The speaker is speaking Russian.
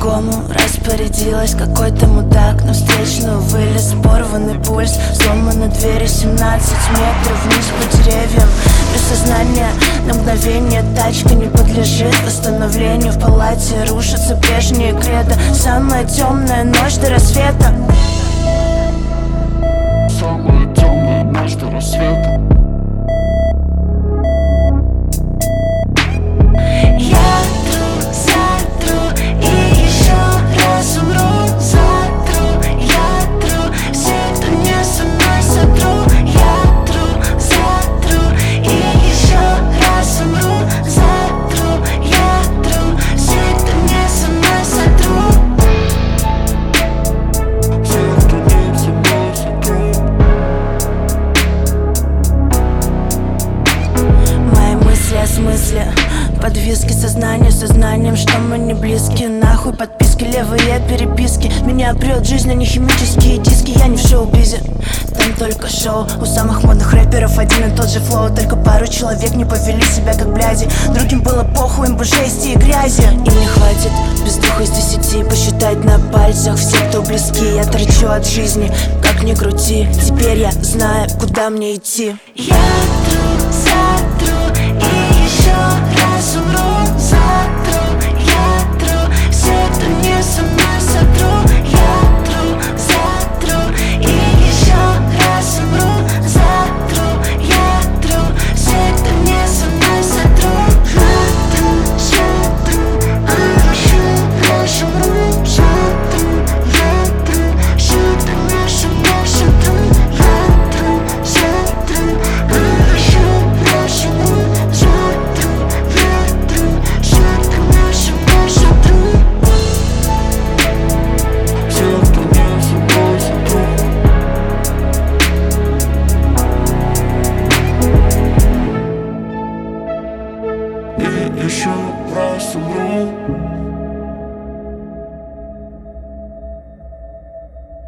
по-другому распорядилась. Какой-то мудак на встречную вылез. Порванный пульс, сломаны двери, 17 метров вниз по деревьям. Без сознания на мгновение тачка не подлежит восстановлению. В палате рушатся прежние кредо. Самая темная ночь до рассвета. Самая темная ночь до рассвета. Я тру, затру и еще раз умру. Затру, я тру, все, кто не со мной, сотру. Я тру, затру и еще раз умру. Затру, я тру, все, кто не со мной, сотру. Все, кто не со мной, сотру. Мои мысли о смысле, подвиски сознания сознанием, что мы не близки. Нахуй подписки, левые переписки. Меня прет жизнь, а не химические диски. Я не в шоу-бизе, там только шоу. У самых модных рэперов один и тот же флоу. Только пару человек не повели себя как бляди. Другим было похуй, им бы жести и грязи. Им не хватит без 2 из 10 посчитать на пальцах все, кто близки. Я торчу от жизни, как ни крути. Теперь я знаю, куда мне идти. Я тру, затру и еще раз умру.